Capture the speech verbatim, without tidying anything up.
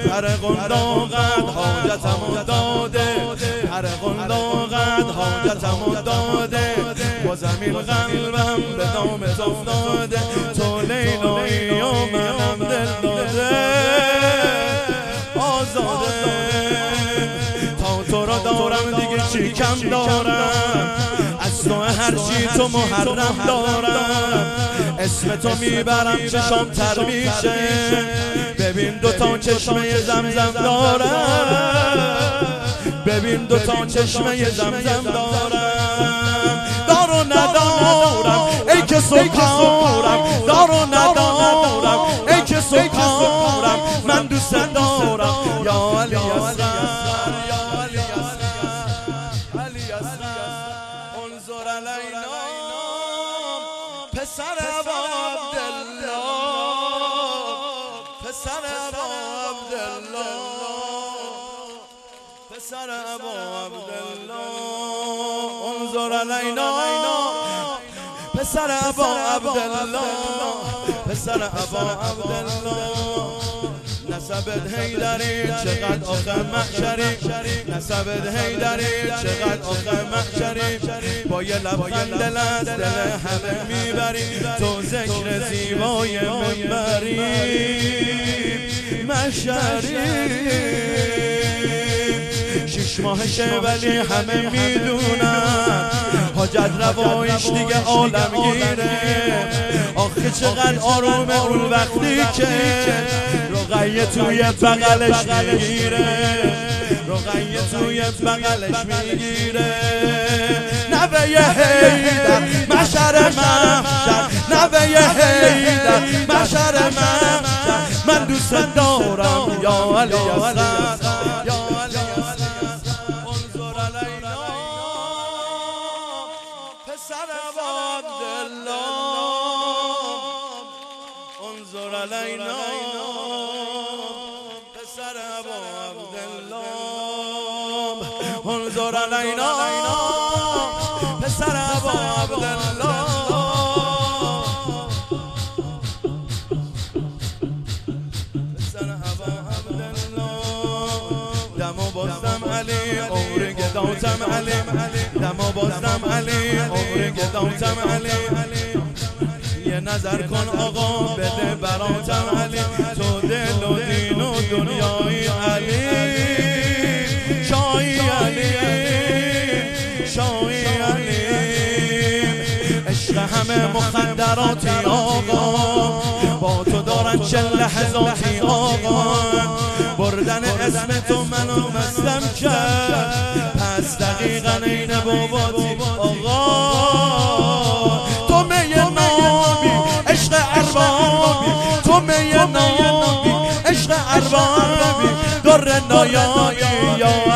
پر قنداقت حاجتمو داده، پر قنداقت حاجتمو داده، با زمین قلبم به نام تو افتاده، تو لیلایی و منم دل داده آزاده. تا تو را دارم دیگه چی کم دارم، از تو هرچی تو محرم دارم، اسم تو میبرم چشام تر میشه، ببین دوتا چشمه زمزم دارم، ببین دوتا چشمه زمزم دارم. دارو ندارم ای که سکارم، دارو ندارم ای که سکارم، من دوست دارم یا علی اصغر، یا علی اصغر، علی اصغر. انظر علینا پسر ابا عبدالله، پسر ابا عبدالله، پسر ابا عبدالله. انظر علینا پسر ابا عبدالله، پسر ابا عبدالله. نسبت حیدری چقدر آخه محشری، نسبت حیدری چقدر آخه محشری، با یه لبخند دل از دل همه میبری، تو ذکر زیبای منبری محشری. شش ماهشه ولی همه میدونن حاجت روایش دیگه عالمگیره، آخه چقدر آرومه اون وقتی که رقیه توی بغلش میگیره، رقیه توی بغلش میگیره. نوه حیدر محشر محشر، نوه حیدر محشر محشر، من دوست دارم یا علی اصغر، یا علی اصغر. انظر علینا پسر ابا عبدالله، انظر علینا پسر ابا عبدالله، انظر علینا پسر ابا عبدالله. دمو بازدم علی عمر گداتم علی، دمو بازدم علی عمر گداتم علی. یه نظر کن آقا بده براتم علی، تو دل و دین و دنیای علی، شاهی علی، شاهی علی. عشق همه مخدراتی آقا، با تو دارن چه لحظاتی آقا، بردن اسم تو منو مستم کرد، پس دقیقا این باباتی آقا. تو می نامی عشق اربابی، تو می نامی عشق اربابی، در نایایی یا